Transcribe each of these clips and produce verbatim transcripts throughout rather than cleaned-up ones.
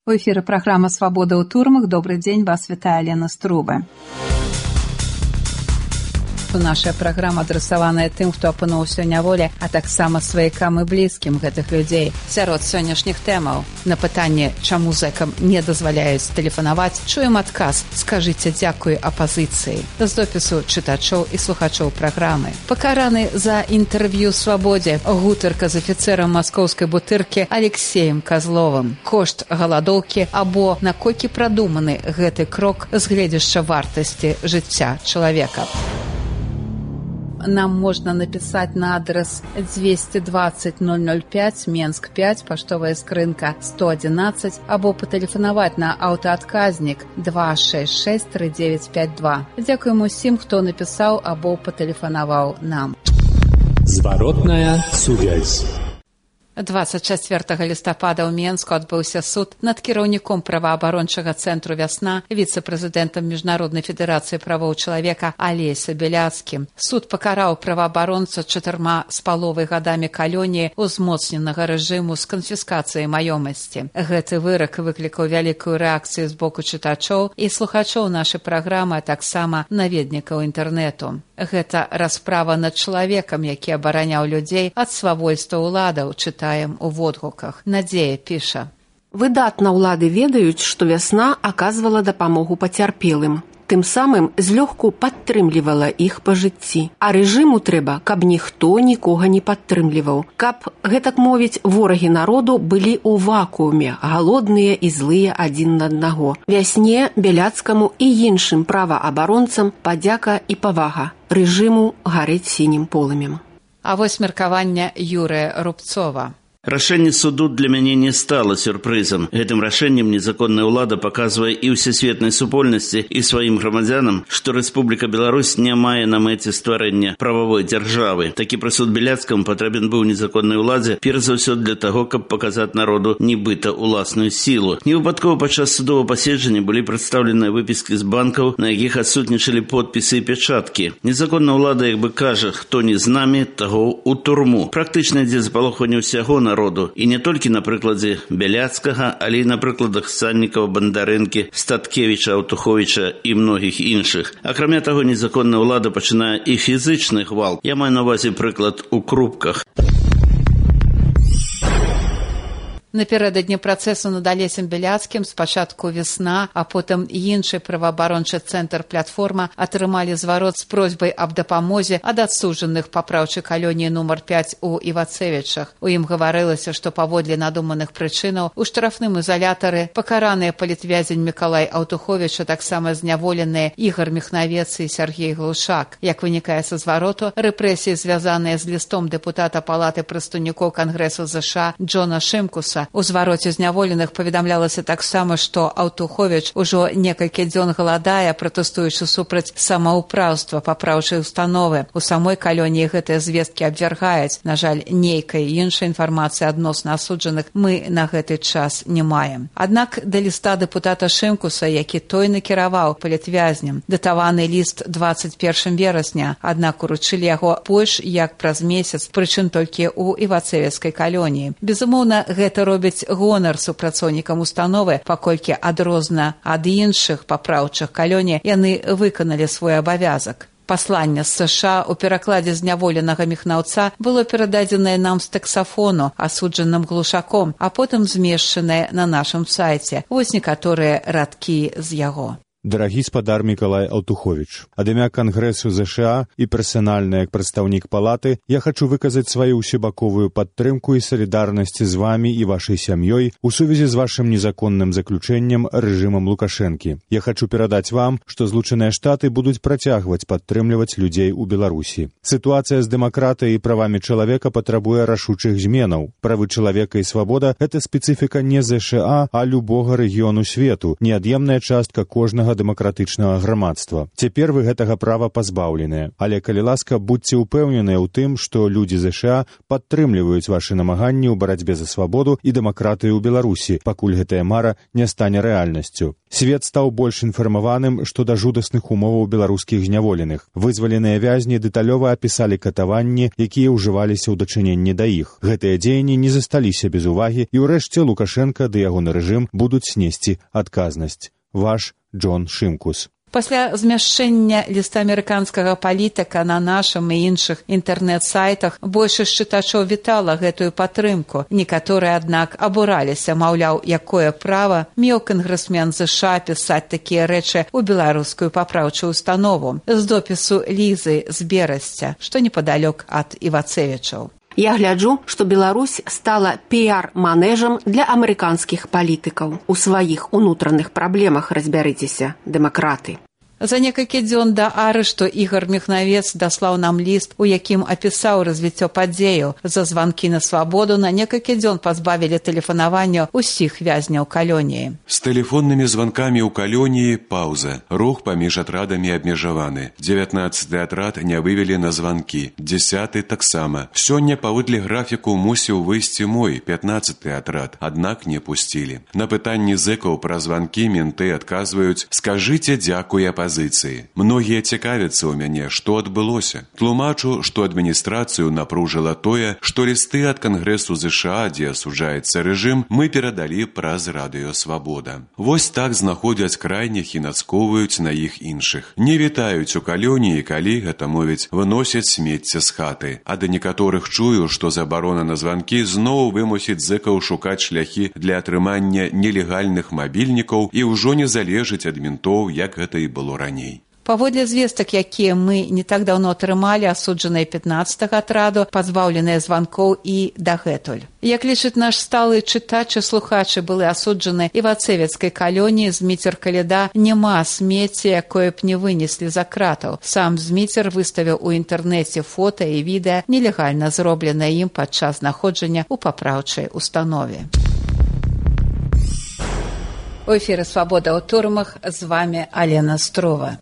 У эфіры праграма «Свабода ў турмах». Добрый дзень, вас вітае Лена Струба. Наша праграма адрасаваная тым, хто апынуўся ў няволі, а таксама сваякам і блізкім гэтых людзей. Сярод сённяшніх тэмаў на пытанне, чаму зэкам не дазваляюць тэлефанаваць, чуем адказ «Скажыце дзякуй апазіцыі» з допісу чытачоў і слухачоў праграмы. Пакараны за інтэрв'ю «Свабодзе» гутарка з афіцэрам маскоўскай бутыркі Алексеем Козловым. Кошт галадоўкі або наколькі прадуманы гэты крок з гледзяшча вартасці жыцця чалавека. Нам можно написать на адрес двести двадцать ноль ноль пять, Менск пять, поштовая скрынка сто одиннадцать, або патэлефанаваць на аўтаадказнік два шесть шесть три девять пять два. Дзякуем усім, хто напісаў або патэлефанаваў нам. Зваротная сувязь. дваццаць чацвёртага лістапада ў Менску адбыўся суд над кіраўніком праваабарончага цэнтру «Вясна», віцэ-прэзідэнтам Міжнароднай федэрацыі правоў чалавека Алеся Бяляцкім. Суд пакараў праваабаронца чатырма з паловай гадамі калоніі узмоцненага рэжыму з канфіскацыяй маёмасці. Гэты вырак выклікаў вялікую рэакцыю з боку чытачоў і слухачоў нашай праграмы, а таксама наведнікаў інтэрнэту. Гэта расправа над чалавекам, які абараняў людзей ад свавольства ўладаў, чытаем у водгуках. Надзея піша. Выдатна ўлады ведаюць, што «Вясна» аказвала дапамогу пацярпелым. Тым самым злёгку падтрымлівала іх па жыцці. А рэжыму трэба, каб ніхто нікога не падтрымліваў. Каб, гэтак мовіць, ворагі народу былі ў вакууме, галодныя і злыя адзін на аднаго. «Вясне», Бяляцкаму і іншым праваабаронцам падзяка і павага. Рэжыму гарэць сінім полымем. А вось меркаванне Юрыя Рубцова. Рашэнне суду для мяне не стало сюрпрызам. Гэтым рашэннем незаконная ўлада паказвае і ўсесветнай супольнасці і сваім грамадзянам, што Рэспубліка Беларусь не мае на мэце стварэння прававой дзяржавы. Такі прысуд Бяляцкаму патрэбен быў незаконнай уладзе перш за ўсё для таго, каб паказаць народу нібыта ўласную сілу. Невыпадкова падчас судовага паседжання былі прадстаўленыя выпіскі з банкаў, на якіх адсутнічалі подпісы і пячаткі. Незаконная ўлада як бы кажа, хто не з намі, таго ў турму. Практычна ідзе запалохванне ўсяго на народу. І не толькі на прыкладзе Бяляцкага, але і на прыкладах Саннікава, Бандарэнкі, Статкевіча, Аўтуховіча і многіх іншых. Акрамя таго, незаконная ўлада пачынае і фізычны гвалт. Я маю на ўвазе прыклад у Крупках. Напярэдадні працэсу над Алесем Бяляцкім спачатку «Вясна», а потым іншы праваабарончы цэнтр «Платформа» атрымалі зварот з просьбай аб дапамозе ад адсуджаных па праўчай калоніі нумар пяць у Івацевічах. У ім гаварылася, што паводле надуманых прычынаў у штрафным ізалятары пакараныя палітвязень Мікалай Аўтуховіч, а таксама зняволеныя Ігар Міхнавец і Сяргей Глушак. Як вынікае са звароту, рэпрэсіі, звязаныя з лістом дэпутата Палаты прадстаўнікоў Кангрэсу ЗША Джона Шымкуса. У звароце зняволеных паведамлялася таксама, што Аўтуховіч ужо некалькі дзён галадае, пратэстуючы супраць самаўпраўства папраўчай установы. У самой калоніі гэтыя звесткі абвяргаюць. На жаль, нейкай іншай інфармацыі адносна асуджаных мы на гэты час не маем. Аднак да ліста дэпутата Шымкуса, які той накіраваў палітвязням, датаваны ліст дваццаць першага верасня, аднак уручылі яго больш як праз месяц, прычым толькі ў Івацевіцкай калоніі. Безумоўна, гэта робіць гонар супрацоўнікам установы, паколькі адрозна ад іншых папраўчых калоній яны выканалі свой абавязак. Пасланне з США у перакладзе зняволенага Міхнаўца было перададзенае нам з таксафону, асуджаным Глушаком, а потым змешчанае на нашым сайце. Вось некаторыя радкі з яго. Дарагі спадар Мікалай Аўтуховіч, ад імя Кангрэсу ЗША і персанальна як прадстаўнік палаты я хачу выказаць сваю ўсебаковую падтрымку і салідарнасць з вамі і вашай сям'ёй у сувязі з вашым незаконным заключэннем рэжымам Лукашэнкі. Я хачу перадаць вам, што Злучаныя Штаты будуць працягваць падтрымліваць людзей у Беларусі. Сітуацыя з дэмакратыяй і правамі чалавека патрабуе рашучых зменаў. Правы чалавека і свабода – гэта спецыфіка не ЗША, а любога рэгіёну свету, неад'емная частка кожнага нашага дэмакратычнага грамадства. Цяпер вы гэтага права пазбаўленыя, але, калі ласка, будьце ўпэўненыя ў тым, што людзі ЗША падтрымліваюць вашы намаганні ў барацьбе за свабоду і дэмакратыю ў Беларусі, пакуль гэтая мара не стане рэальнасцю. Свет стаў больш інфармаваным што да жудасных умоваў беларускіх зняволеных. Вызваленыя вязні дэталёва апісалі катаванні, якія ўжываліся ў дачыненні да іх. Гэтыя дзеянні не засталіся без увагі, і ўрэшце Лукашенка ды ягоны рэжым будуць снесці адказнасць. Ваш Джон Шымкус. Пасля змяшчэння ліста амерыканскага палітыка на нашым і іншых інтэрнэт-сайтах большасць чытачоў вітала гэтую падтрымку. Некаторыя, аднак, абураліся, маўляў, якое права меў кангрэсмен ЗША пісаць такія рэчы ў беларускую папраўчую установу з допісу Лізы з Берасця, што непадалёк ад Івацевічаў. Я гляджу, што Беларусь стала піар-манежам для амерыканскіх палітыкаў. У сваіх унутраных праблемах разбярыцеся, дэмакраты. За некалькі дзён да арышту Ігор Міхнавец даслаў нам ліст, у якім апісаў развіццё падзеяў. За званкі на свабоду на некалькі дзён пазбавілі тэлефанавання ўсіх вязняў калоніі. З тэлефоннымі званкамі ў калоніі паўза. Рух паміж атрадамі абмежаваны. дзевятнаццаты атрад не вывелі на званкі. дзесяты таксама. Сёння паводле графіку мусіў выйсці мой, пятнаццаты атрад, аднак не пусцілі. На пытанні зэкаў пра званкі менты адказваюць: «Скажыце дзякуй апазіцыі». Многія цікавяцца ў мяне, што адбылося. Тлумачу, што адміністрацыю напружыла тое, што лісты ад Кангрэсу ЗША, дзе асуджаецца рэжым, мы перадалі праз радыё «Свабода». Вось так знаходзяць крайніх і нацковаюць на іх іншых. Не вітаюць у калоніі, калі, гэта мовіць, выносяць смецце з хаты. А да некаторых чую, што забарона на званкі зноў вымусіць зэкаў шукаць шляхі для атрымання нелегальных мабільнікаў і ўжо не залежыць ад ментоў, як гэта і было раней. Паводле звестак, якія мы не так даўно атрымалі, асуджаныя пятнаццатага атраду, пазбаўленыя званкоў і дагэтуль. Як лічыць наш сталы чытач і слухачы, былы асуджаны івацевецкай калоніі, Зміцер Каляда няма смецця, якое б не вынеслі за кратаў. Сам Зміцер выставіў у інтэрнэце фота і відэа, нелегальна зробленае ім падчас знаходжання ў папраўчай установе. У эфіры «Свабода ў турмах», з вами Алена Строва.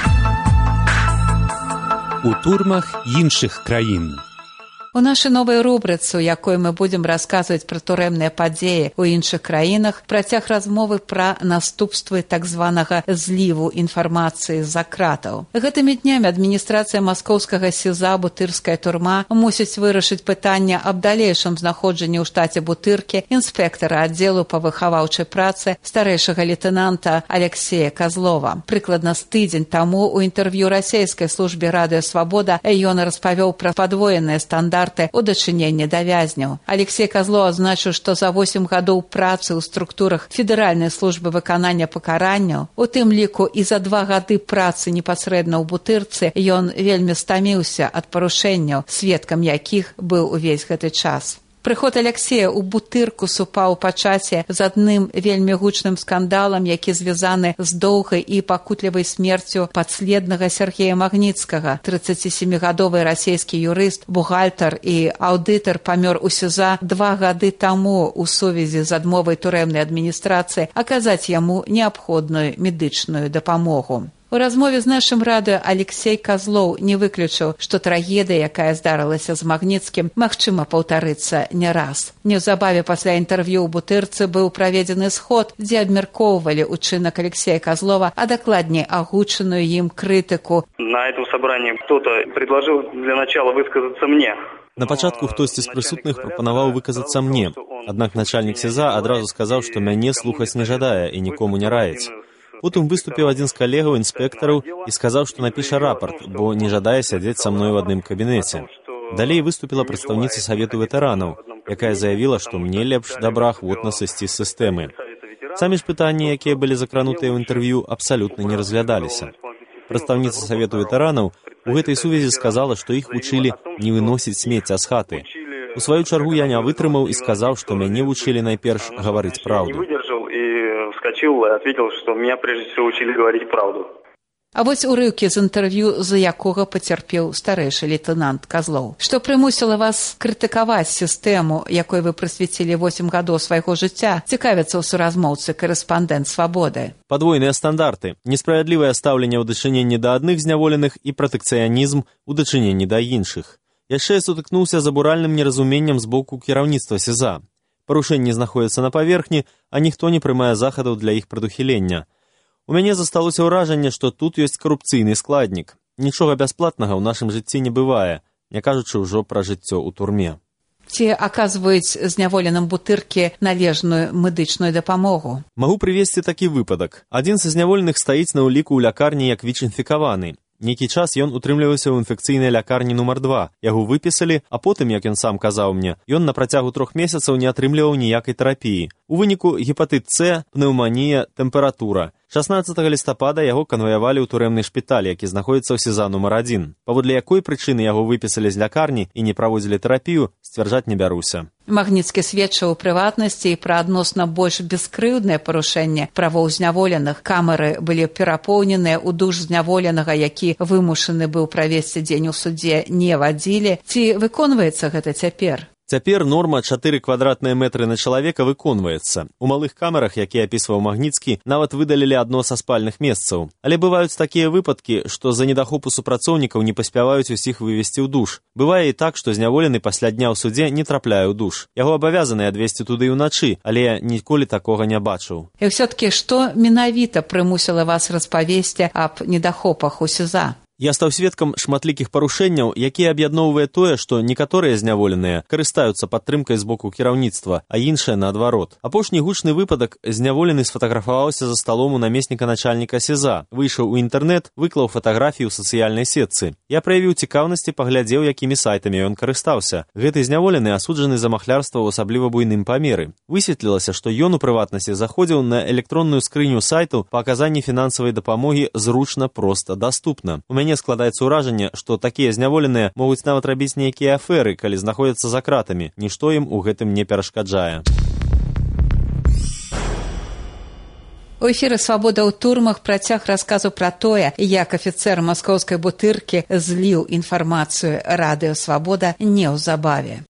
У турмах іншых краін. У нашай новай рубрыцы, у якой мы будзем расказваць пра турэмныя падзеі ў іншых краінах, працяг размовы пра наступствы так званага зліву інфармацыі з-за кратаў. Гэтымі днямі адміністрацыя маскоўскага СІЗА «Бутырская турма» мусіць вырашыць пытанне аб далейшым знаходжанні ў штаце Бутыркі інспектара аддзелу па выхаваўчай працы старэйшага лейтэнанта Алексея Козлова. Прыкладна з тыдзень таму ў інтэрв'ю расейскай службе радыё «Свабода» ён распавёў пра падвоеныя стандарты у дачыненні да вязняў. Алексей Козлов адзначыў, што за восем гадоў працы ў структурах Федэральнай службы выканання пакаранняў, у тым ліку і за два гады працы непасрэдна ў Бутырцы, ён вельмі стаміўся ад парушэнняў, сведкам якіх быў увесь гэты час. Прыход Алексея ў Бутырку супаў па часе з адным вельмі гучным скандалам, які звязаны з доўгай і пакутлівай смерцю падследнага Сергея Магніцкага. трыццацісемігадовы расійскі юрыст, бухгалтар і аўдытар памёр у СІЗА два гады таму ў сувязі з адмовай турэмнай адміністрацыі аказаць яму неабходную медычную дапамогу. У размове з нашым радыё Алексей Козлов не выключыў, што трагедыя, якая здарылася з Магніцкім, магчыма паўтарыцца не раз. Неўзабаве пасля інтэрв'ю ў Бутырцы быў праведзены сход, дзе абмяркоўвалі учынак Алексея Козлова, а дакладней агучаную ім крытыку. На этом собрании кто-то предложил для начала высказаться мне. На пачатку хтосьці з прысутных прапанаваў выказацца мне. Аднак начальнік СІЗА адразу сказаў, што мяне слухаць не жадае і нікому не раіць. Потым выступіў адзін з калегаў інспектараў і сказаў, што напіша рапарт, бо не жадае сядзець са мной у адным кабінеце. Далей выступіла прадстаўніца Савету ветэранаў, якая заявіла, што мне лепш добраахвотна сысці з сістэмы. Самі ж пытанні, якія былі закранутыя ў інтэрв'ю, абсалютна не разглядаліся. Прадстаўніца Савету ветэранаў у гэтай сувязі сказала, што іх вучылі не выносіць смецця з хаты. У сваю чаргу я не вытрымаў і сказаў, што мяне вучылі найперш гаварыць праўду. Вскочил и ответил, что меня прежде всего учили говорить правду. А вось урыўкі з інтэрв'ю, за якога пацярпеў старэйшы лейтэнант Казлоў. Што прымусіла вас крытыкаваць сістэму, якой вы прысвяцілі восем гадоў свайго жыцця, цікавіцца ў суразмоўцы карэспандэнт «Свабоды». Падвойныя стандарты, несправядлівае стаўленне ў дачыненні да адных зняволеных і пратэкцыянізм у дачыненні да іншых. Яшчэ я сутыкнуўся з абуральным неразуменнем з боку кіраўніцтва СІЗА. Парушэнні знаходзяцца на паверхні, а ніхто не прымае захадаў для іх прадухілення. У мяне засталося ўражанне, што тут ёсць карупцыйны складнік. Нічога бясплатнага ў нашым жыцці не бывае, не кажучы ўжо пра жыццё ў турме. Ці аказваюць зняволеным бутыркі належную медычную дапамогу? Магу прывесці такі выпадак. Адзін са зняволеных стаіць на ўліку ў лякарні як ВІЧ-інфікаваны. Нейкі час ён утрымліваўся ў інфекцыйнай лякарні нумар два. Яго выпісалі, а потым, як ён сам казаў мне, ён на працягу трох месяцаў не атрымліваў ніякай тэрапіі. У выніку гепатыт С, пнеўманія, тэмпература. шаснаццатага лістапада яго канваявалі ў турэмны шпіталь, які знаходзіцца ў СІЗА нумар адзін. Паводле якой прычыны яго выпісалі з лякарні і не праводзілі тэрапію, сцвярджаць не бяруся. Магніцкі сведчыў у прыватнасці і пра адносна больш бескрыўднае парушэнне правоў зняволеных. Камеры былі перапоўненыя, у душ зняволенага, які вымушаны быў правесці дзень у судзе, не вадзілі. Ці выконваецца гэта цяпер? Цяпер норма чатыры квадратныя метры на чалавека выконваецца. У малых камерах, якія апісваў Магніцкі, нават выдалілі адно са спальных месцаў. Але бываюць такія выпадкі, што з-за недахопу супрацоўнікаў не паспяваюць усіх вывесці ў душ. Бывае і так, што зняволены пасля дня ў судзе не трапляе ў душ. Яго абавязаны адвесці туды ўначы, але я ніколі такога не бачыў. І ўсё-ткі, што менавіта прымусіла вас распавесці аб недахопах у СІЗА? Я стаў сведкам шматлікіх парушэнняў, якія аб'ядноўвае тое, што некаторыя зняволеныя карыстаюцца падтрымкай з боку кіраўніцтва, а іншыя наадварот. Апошні гучны выпадак зняволены сфатаграфаваўся за сталом у намесніка начальніка СІЗА, выйшаў у інтэрнэт, выклаў фатаграфію ў сацыяльнай сетцы. Я праявіў цікаўнасць і паглядзеў, якімі сайтамі ён карыстаўся. Гэты зняволены асуджаны за махлярства ў асабліва буйным памеры. Высветлілася, што ён у прыватнасці заходзіў на электронную скрыню сайту па аказанні фінансавай дапамогі зручна, проста, даступна. У мяне Мне складаецца ўражанне, што такія зняволеныя могуць нават рабіць нейкія аферы, калі знаходзяцца за кратамі. Нішто ім у гэтым не перашкаджае. У эфіры «Свабода ў турмах» працяг расказу пра тое, як афіцэр маскоўскай бутыркі зліў інфармацыю радыё «Свабода» неўзабаве.